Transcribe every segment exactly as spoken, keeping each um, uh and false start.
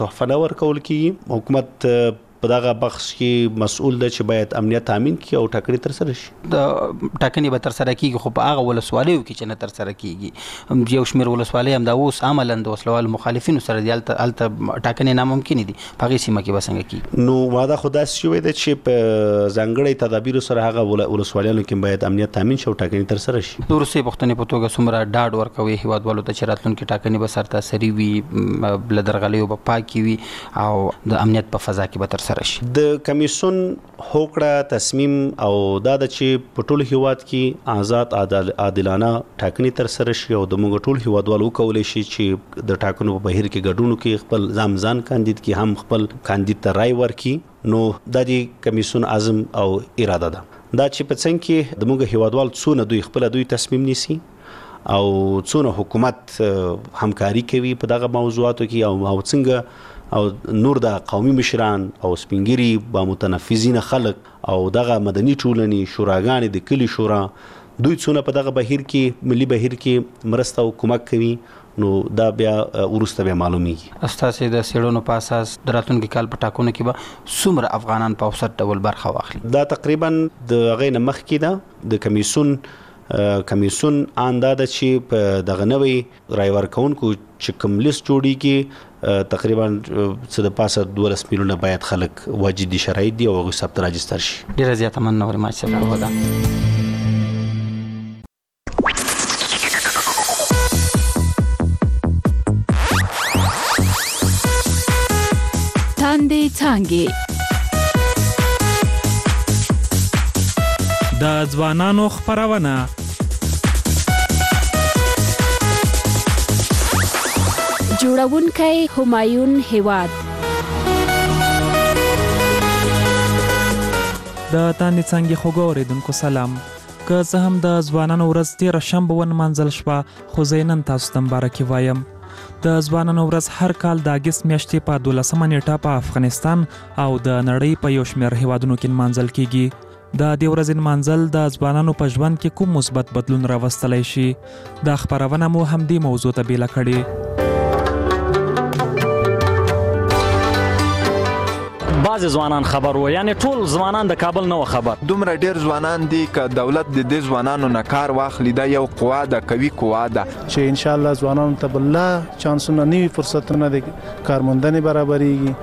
تحفه نه ورکول کیږي. حکومت په دغه بخش کې مسؤل دی چې باید امنیت تامین کړي او ټاکنې تر سره شي. د ټاکنې به تر سره کیږي خو په هغه ولسوالیو کې چې نه تر سره کیږي یو شمېر ولسوالۍ هم دا اوس عملاً د وسلوالو مخالفینو سره دي، هلته ټاکنې ناممکنې دي. په هغې سیمه کې به څنګه کیږي؟ نو واده خو داسې شوی دی چې په ځانګړی تدابیرو سره هغه ولسوالیانو کې باید امنیت تامین شي او ټاکنې تر سره شي. د وروستۍ پوښتنې په توګه څومره ډاډ ورکوي هیوادوالو ته چې راتلونکې ټاکنې به سرتاسري وي، له درغلیو به پاکې وي او د امنیت په فضا کې به تر سره شي؟ د کمیسیون هوکړه تصمیم او دا د چې په ټول هیواد کې آزاد عادلانه ټاکنې تر سره شي او د موږ ټول هیوادوالو وکولی شي چې د ټاکنو په بهیر کې ګډون وکړي، خپل ځان ځان کاندید کې هم خپل کاندید ته رای ورکړي. نو دا د کمیسیون عزم او اراده ده دا چې په څنګ کې د موږ هیوادوال څونه دوی خپل دوی تصمیم نیسي او څونه حکومت همکاري کوي په دغه موضوعاتو کې او او څنګه او نور د قومي مشران او سپینګری با متنفذین خلق او دغه مدني ټولنې شوراګانې د کلی شورا دوی څونه په دغه بهیر کې ملي بهیر کې مرسته او کومک کوي، نو دا بیا وروسته بیا معلومیږي. استاسې د څېړنو په اساس د راتلونکي کال په ټاکنو کې به څومره افغانان په اوسط ډول برخه واخلي؟ دا تقریبا د هغې نه مخکې ده. د کمیسیون کمیسیون آن دا ده چې په دغه نوې رای ورکوونکو چې کوم لیست جوړیږي تقریبا څه د پاسه دولس میلیونه باید خلک واجدي شرایط دي او هغوی ثبت راجستر شي. ډېره زیاته مننه ورما چې راوه ده. تاندې څانګې د ځوانانو خپرونه جوړونکی همایون هیواد. د تاندې څانګې خوږو اورېدونکو سلام. که څه هم د ځوانانو ورځ تېره شنبه ونمانځل شوه خو زه نن تاسو ته مبارکي وایم. د ځوانانو ورځ هر کال د اګست میاشتې په دولسمه نیټه په افغانستان او د نړۍ په یو شمېر هیوادونو کې نمانځل کیږي. د دې ورځې نمانځل د ځوانانو په ژوند کې کوم مثبت بدلون راوستلی شي؟ دا خپرونه مو همدې موضوع ته بیله کړې. بعض ځوانان خبر وو، یعنی ټول ځوانان د کابل نه و خبر. دومره ډیر ځوانان دي که دولت د دې ځوانانو نه کار واخلي دا یو قوا ده، قوي قوا ده چې ان شاء الله ځوانانو ته بل چانسونه نوي فرصتونه د کارموندنې برابرېږي.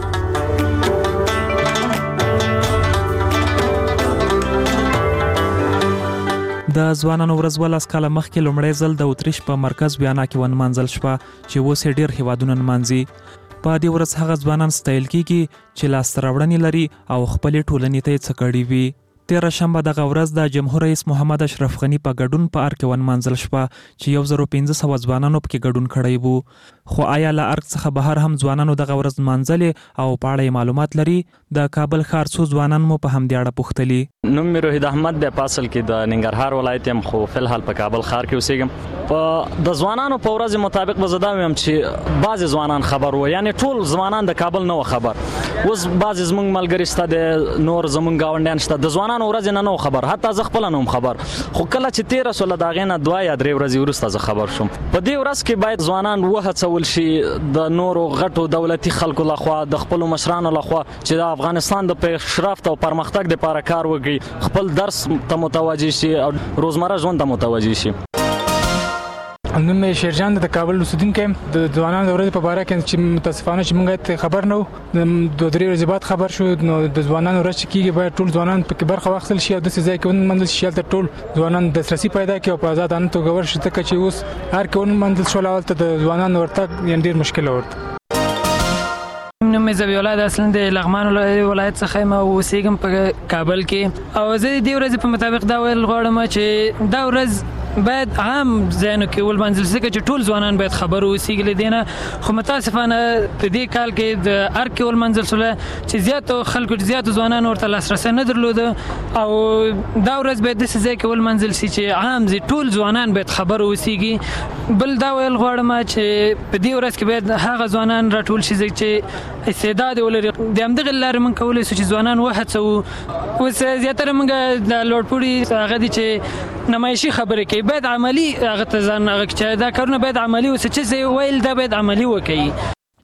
د ځوانانو ورځ ولس کاله مخکې لومړی ځل د اتریش په مرکز ویانا کې ونمانځل شوه چې اوس یې ډېر هیوادونه نمانځي. په دې ورځ هغه ځوانان ستایل کیږي چې لاسته راوړنې لري او خپلې ټولنې ته یې څه کړي وي. تېره شنبه دغه ورځ د جمهور رئیس محمد اشرف غني په ګډون په ارګ کې ونمانځل شوه چې یو زر پنځه سوه ځوانانو پکې ګډون کړی وو. خو آیا له ارګ څخه بهر هم ځوانانو دغه ورځ نمانځلې او په اړه یې معلومات لري؟ د کابل ښار څو ځوانان مو په همدې اړه پوښتلي. نوم مې روحید احمد دی، په اصل کې د ننګرهار ولایت یم خو فلحال په کابل ښار کې اوسېږم. په د ځوانانو په ورځ مطابق به زه دا ویم چې بعضې ځوانان خبر وو، یعنی ټول ځوانان د کابل نه و خبر. اوس بعضې زموږ ملګري شته دی، نور زموږ ګاونډیان شته، د ځوانانو ورځې نه نه و خبر، حتی زه خپله نه وم خبر. خو کله چې تېره شوله د هغې نه دوه یا درې ورځې وروسته زه خبر شوم. په دې ورځ کې باید ځوانان وهڅول شي د نورو غټو دولتي خلکو لخوا، د خپلو مشرانو لخوا چې د افغانستان د پیشرفت او پرمختګ دپاره کار وکړي، خپل درس ته متوجه شي او روزمره ژوند ته متوجه شي. نوم مې شیرجان د کابل اوسېدونکی یم. د ځوانانو د ورځې په باره کې چې متاسفانه چې موږ خبر نه وو، دوه درې ورځې بعد خبر شو. نو د ځوانانو ورځ چې کېږي باید ټول ځوانان پکې برخه واخیستل شي او داسې ځای کې ونمانځل شي هلته ټول ځوانان دسترسي پیدا کړي او په ازادانه توګه ورشي، ځکه چې اوس هر کې ونمانځل شول هلته د ځوانانو ورتګ یعنې ډېر مشکله ورته. نوم مې ذبیح الله د اصلاً د لغمان ولایت څخه یم او اوسېږم په کابل کې. او زه د دې ورځې په مطابق دا ویل غواړم چې دا ورځ باید عام ځایونو کې ولمانځل شي، ځکه چې ټول ځوانان باید خبر واوسېږي له دې نه. خو متاسفانه په دې کال کې د ارګ کې ولمانځل شوله چې زیاتو خلکو زیاتو ځوانانو ورته لاسرسی نه درلوده او دا ورځ باید داسې ځای کې ولمانځل شي چې عام ځای ټول ځوانان باید خبر واوسېږي. بل دا ویل غواړم چې په دې ورځ کې باید هغه ځوانان راټول شي چې استعداد ولري. د همدغې لارې موږ کولی شو چې ځوانان وهڅوو. اوس زیاتره موږ د لوړپوړي هغه دي چې نمایشي خبرې کوي، باید عملي هغه ته ځان هغه چې دا کارونه باید عملي اوسي، چې زه ویل دا باید عملي وکړي.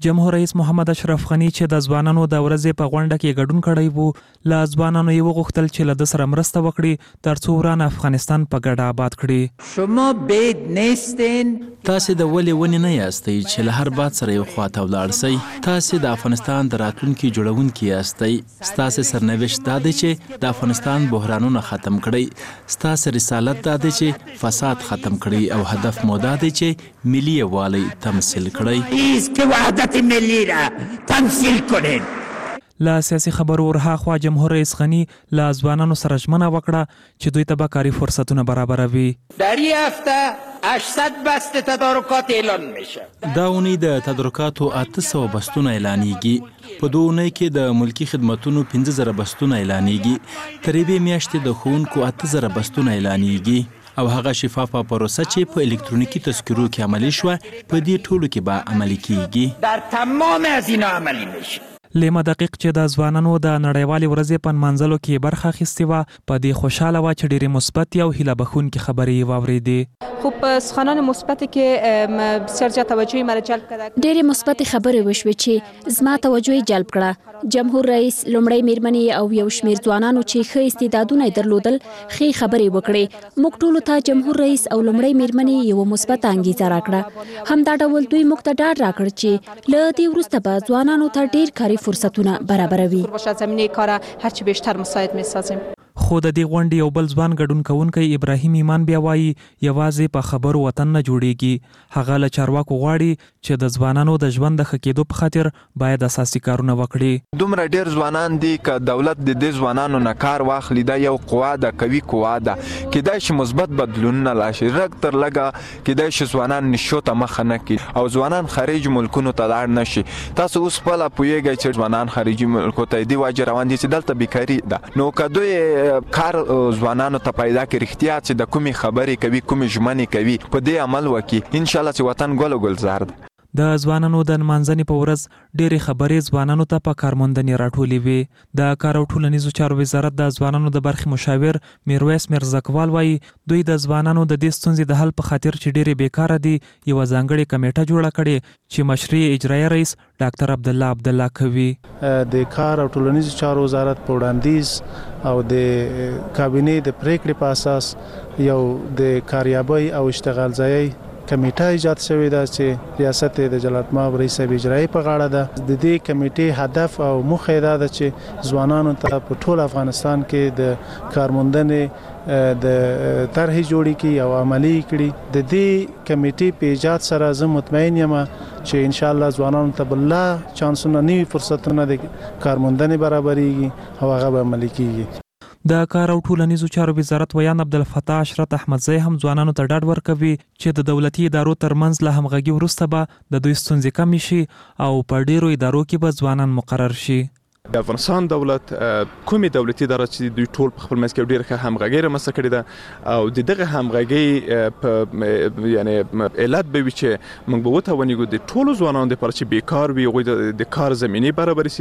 جمهور رئیس محمد اشرف غنی چې د ځوانانو د ورځې په غونډه کې ګډون کړی وو له ځوانانو یې وغوښتل چې له ده سره مرسته وکړي ترڅو وران افغانستان په ګډه آباد کړي. شما بید نیستین، تاسې د ولې ونې نه یاستئ چې له هر باد سره یو خواته ولاړ سئ. تاسې د افغانستان د راتلونکي جوړونکي یاستئ. ستاسې سرنوشت دا دی چې د افغانستان بحرانونه ختم کړئ. ستاسې رسالت دا دی چې فساد ختم کړئ او هدف مو دا دی چې ملي یووالی تمثیل کړئ. وحدت ملی را تمثیل کنین. له سیاسي خبرو ورهاخوا جمهور رئیس غنی له ځوانانو سره ژمنه وکړه چې دوی ته به کاري فرصتونه برابروي. در این هفته هشتصد بست تدارکات اعلان میشه. دا اونۍ د تدارکاتو اته سوه بستونه اعلانیږي. په دوه اونۍ کې د ملکي خدمتونو پنځه زره بستونه اعلانیږي. تر یوې میاشتې د ښوونکو اته زره بستونه اعلانیږي او هغه شفافه پروسه چې په الکترونیکي تذکرو کې عملي شوه په دې ټولو کې به عملي کیږي. در تمام از اینا عملی میشه. لیما دقیق چې د ځوانانو د نړیوالې ورځې په نمانځلو کې برخه اخیستې وه په دې خوشحاله وه چې ډېرې مثبتې او هیله بښونکې خبرې یې واورېدې. خو په سخنان مثبتی کې بسیار زیات توجه مرا جلب کړه. ډېرې مثبتې خبرې وشوې چې زما توجه یې جلب کړه. جمهور رئیس لومړی میرمنې او یو شمېر ځوانانو چې ښه استعدادونه یې درلودل ښې خبرې وکړې. موږ ټولو ته جمهور رئیس او لومړی میرمنې یوه مثبته انګیزه راکړه. همدا ډول دوی موږ ته ډاډ راکړ چې له دې وروسته به ځوانانو ته ډېر کاري فرصتونه برابروي. زمینه کار هرچی بیشتر مساعد می‌سازیم. خو د دې غونډې یو بل ځوان ګډون کوونکی ابراهیم ایمان بیا وایي یوازې په خبرو وطن نه جوړیږي. هغه له چارواکو غواړي چې د ځوانانو د ژوند د ښه کېدو په خاطر باید اساسي کارونه وکړي. دومره ډیر ځوانان دي که دولت د دې ځوانانو نه کار واخلي دا یو قوا ده، قوي قوا ده. کیدای شي مثبت بدلونونه راشي. رګ تر لږه کیدای شي ځوانان نشو ته مخه نه کړي او ځوانان خارج ملکونو ته لاړ نه شي. تاسو اوس خپله پوهیږئ چې ځوانان خارجي ملکو ته دې وجې روان دي چې دلته بیکاري ده. نو که دوی کار ځوانانو ته پیدا کړي رښتیا چې د کومې خبرې کوي کومې ژمنې کوي په دې عمل وکړي انشاءالله چې وطن ګل او ګلزار ده. د ځوانانو د نمانځنې په ورځ ډېرې خبرې ځوانانو ته په کارموندنې راټولې وې. د کار او ټولنیزو چارو وزارت د ځوانانو د برخې مشاور میرویس میرزکوال وایي دوی د ځوانانو د دې ستونزې د حل په خاطر چې ډېرې بیکاره دي یوه ځانګړې کمیټه جوړه کړې چې مشري اجرایه رئیس ډاکټر عبدالله عبدالله کوي. د کار او ټولنیزو چارو وزارت په وړاندیز او د کابینې د پریکړې په اساس یو د کاریابۍ او اشتغال ځایي کمیټه ایجاد شوې ده چې ریاست د جلالت مآب رئیس صاحب اجرایي په غاړه ده. د دې کمیټې هدف او موخه دا ده چې ځوانانو ته په ټول افغانستان کې د کارموندنې د طرحې جوړې کړي او عملي کړي. د دې کمیټې په ایجاد سره زه مطمئن یم چې ان شاء الله ځوانانو ته بل چانسونه نوي فرصتونه د کارموندنې برابرېږي او هغه به عملي کیږي. د کار او ټولنیزو چارو وزارت ویان عبدالفتاح اشرت احمدزی هم ځوانانو ته ډاډ ورکوي چې د دولتي ادارو ترمنځ له همغږي وروسته به د دوی ستونزې کمې شي او په ډیرو ادارو کې به ځوانان مقرر شي. د افغانستان دولت کومې دولتي اداره چې دوی ټول په خپل منځ کې ډېره ښه همغږي رامنځته کړې ده او د دغه همغږۍ په یعنی علت به وي چې موږ به وتوانیږو د ټولو ځوانانو دپاره چې بیکار وي هغوی د کار زمینې برابرې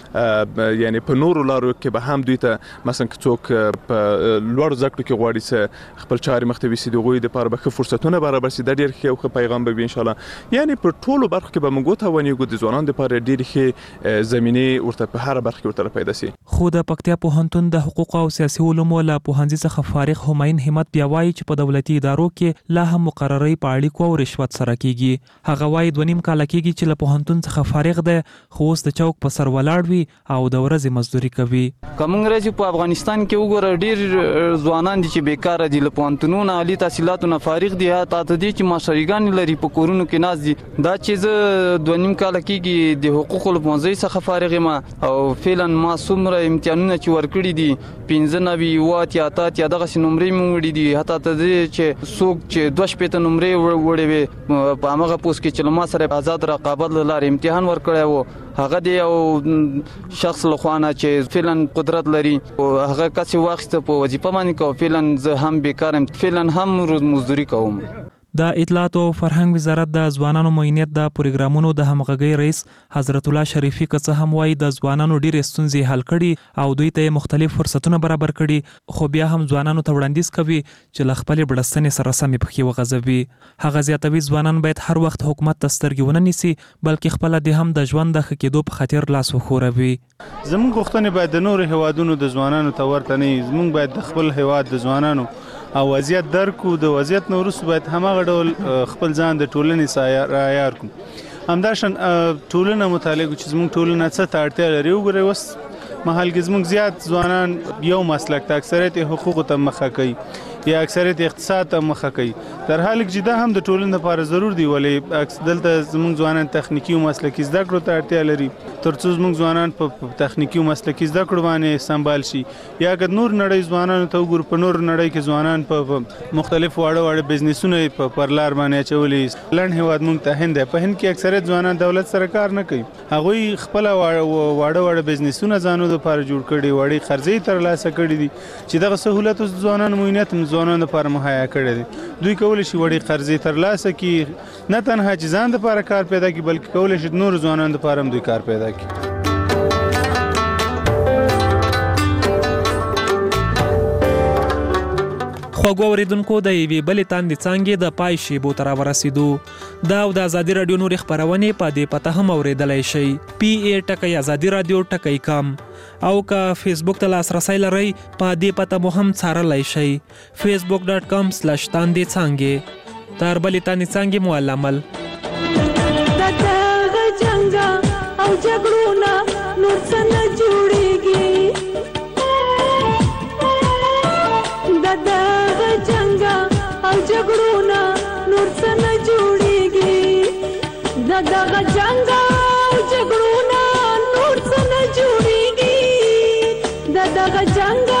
سي. یعنی په نورو لارو کې به هم دوی ته مثلا که څوک په لوړو زده کړو کې غواړي چې خپل چارې مخ ته یوسي د هغوی دپاره به ښه فرصتونه برابر سي. دا ډېر ښه او ښه پیغام به وي انشاءالله. یعنی په ټولو برخو کې به موږ وتوانیږو د ځوانانو دپاره ډېرې ښې زمینې ورته په هر برخه ورته پیدا سي. خو د پکتیا پوهنتون د حقوق او سیاسي علومو له پوهنځي څخه فارغ همایون همت بیا وایي چې په دولتي ادارو کې لا هم مقررۍ په اړیکو او رشوت سره کیږي. هغه وایي دوه نیم کاله کیږي چې له پوهنتون څخه فارغ دی خو اوس د چوک په سر ولاړ وي او د ورځې مزدوري کوي. که موږ راځو په افغانستان کې وګوره ډېر ځوانان دي چې بیکاره دي له پوهنتونونو عالي تحصیلاتو نه فارغ دي حتی ته دي چې ماسټریګانې لري په کورونو کې ناست دي. دا چې زه دوه نیم کاله کیږي د حقوقو له پوهنځي څخه فارغ یم او فعلا ما څومره امتحانونه چې ورکړي دي پنځه نوي اووه اتیا اته اتیا دغسې نمرې مې وړي دي حتی ته دې چې څوک چې دوه شپېته نمرې وړې وې په همغه پوسټ کې چې له ما سره آزاد رقابت له لارې امتحان ورکړی و هغه د یو شخص له خوا نه چې فعلا قدرت لري هغه کس یې واخیسته په وظیفه باندې که فعلا زه هم بیکار یم فعلا هم روزمزدوري کوم. د اطلاعات او فرهنګ وزارت د ځوانانو معینیت د پروګرامونو د همغږي رئیس حضرت الله شریفي که هم وایي د ځوانانو ډېرې ستونزې حل کړي او دوی ته مختلف فرصتونه برابر کړي، خو بیا هم ځوانانو ته وړاندیز کوي چې له خپلې بړستنې سره سمې پښې وغځوي. هغه زیاتوي ځوانان باید هر وخت حکومت ته سترګې ونه نیسي، بلکې خپله د هم د ژوند د ښه کېدو په خاطر لاس وښوروي. زموږ غوښتنې باید د نورو هیوادونو د ځوانانو ته ورته نه وي. زموږ باید د خپل هیواد د ځوانانو او وضعیت درک کړو. د وضعیت نه وروسته باید هماغه ډول خپل ځان د ټولنې رعایار کړو. همداشان ټولنه مطالعه کړو چې زموږ ټولنه څه ته اړتیا لري. وګورئ اوس مهال کې زموږ زیات ځوانان یو مسلک ته اکثریت حقوقو ته مخه کوي یا اکثریت اقتصاد ته مخه کوي، در حال کې دا هم د ټولنې لپاره ضرور دی. ولې دلته زموږ ځوانان تخنیکی او مسلکی زده کړو ته اړتیا لري ترڅو زموږ ځوانان په تخنیکی او مسلکی زده کړو باندې سمبال شي. یا که نور نړۍ ځوانانو ته وګورو، په نور نړۍ کې ځوانان په مختلف واړه واړه بزنسونه په پرلار باندې اچولي. لنډ هیواد موږ ته هند دی، په هند کې اکثریت ځوانان دولت سره کار نه کوي. هغوی خپل واړه واړه بزنسونه ځانو لپاره جوړ کړي، وړي قرضې ترلاسه کړي دي چې دغه سہولت اوس ځوانانو معینیت ځوانانو لپاره مهیا کړی دی. دوی کولی شي وړي قرضې ترلاسه کړي، نه تنها چې ځان لپاره کار پیدا کړي بلکې کولی شي نور ځوانانو لپاره هم دوی کار پیدا کړي. خوږو اوریدونکو د یوې بلې تاندې څانګې د پای شیبو ته راورسېدو. دا او د ازادي راډیو نورې خپرونې په دې پته هم اورېدلی شئ: پی ای ټکی ازادي راډیو ټکی کام. او که فیسبوک ته لاسرسی لرئ په دې پته مو هم څارلی شئ: فیسبوک ډاټ کام سلش تاندې څانګې. تر بلې تاندې څانګې مو العمل. د دغه جنګ او جګړو نه نور څه نه جوړېږي. د دغه جنګ او جګړو نه نور څه نه جوړېږي. د دغه جنګ او جګړو نه نور څه نه جوړېږي. د دغه جنګ